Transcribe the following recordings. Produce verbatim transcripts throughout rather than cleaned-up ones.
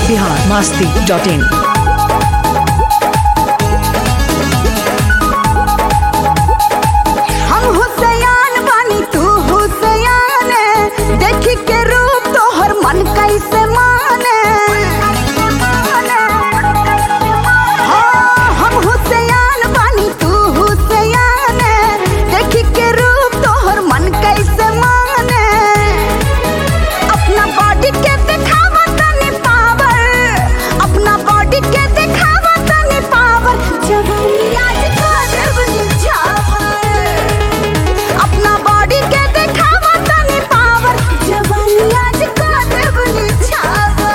Bihar Masti dot इन। हम हुसैन बानी तू हुसैन, देखी के रूप तोहर मन कैसे माने। हाँ, हम हुसैन बानी तू हुसैन, देखी के रूप तोहर मन कैसे माने। अपना बॉडी के दिखावा तनी पावर, अपना बॉडी के दिखावा तनी पावर, जवानी आज काजब निछावर। अपना बॉडी के दिखावा तनी पावर, जवानी आज काजब निछावर।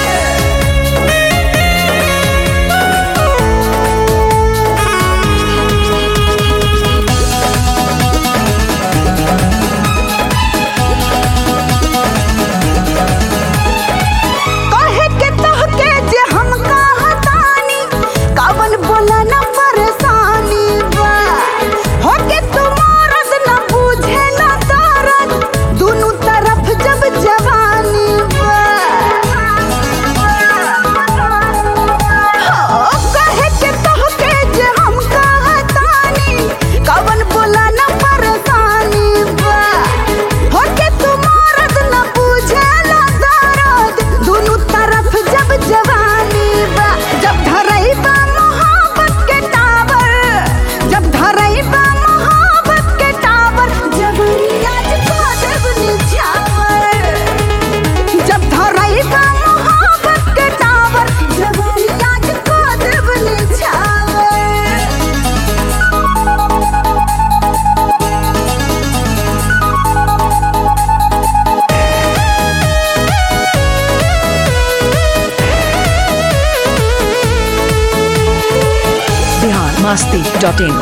कहे के तोहके जे हम कहतानी, कवन बोला न परेशानी बा। होके तू मरद न बूझे न दर्द, दुनू तरफ जब जवानी बा। हो, कहे के तोहके जे हम कहतानी, कवन बोला न परेशानी बा। होके तू मरद न बूझे न दर्द, दुनू तरफ जब जवानी बा। जब धरई बा मोहब्बत के टावर, जब धरई बा मोहब्बत के टावर, जवानी आज काजब निछावर। जब धरई बा मोहब्बत के टावर, जवानी आज काजब निछावर। Bihar Masti dot in.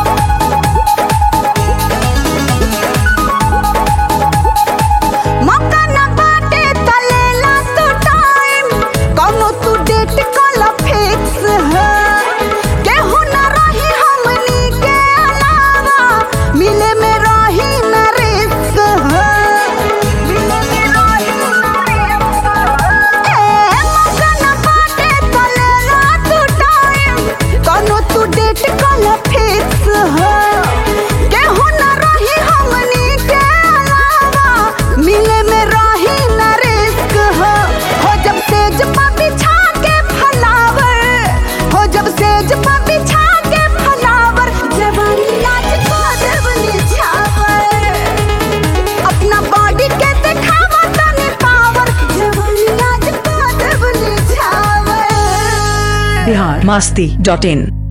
मौका न बाटे त लेला तू टाइम, कौनो तू डेट कला फिक्स है। केहू न रही हमनी के अलावा, मिले में रही न रिस्क है। मिले में रही न रिस्क है। ए, मौका न बाटे त लेला तू टाइम, कौनो तू डेट कला फिक्स है। केहू न रही हमनी के अलावा, मिले में रही न रिस्क हो। हो जब सेज पर बिछा के फलावर, हो जब सेज पर बिछा के फलावर, जवानी आज काजब निछावर। अपना बॉडी के दिखावा तनी पावर, जवानी आज काजब निछावर। बिहार मस्ती डॉट इन।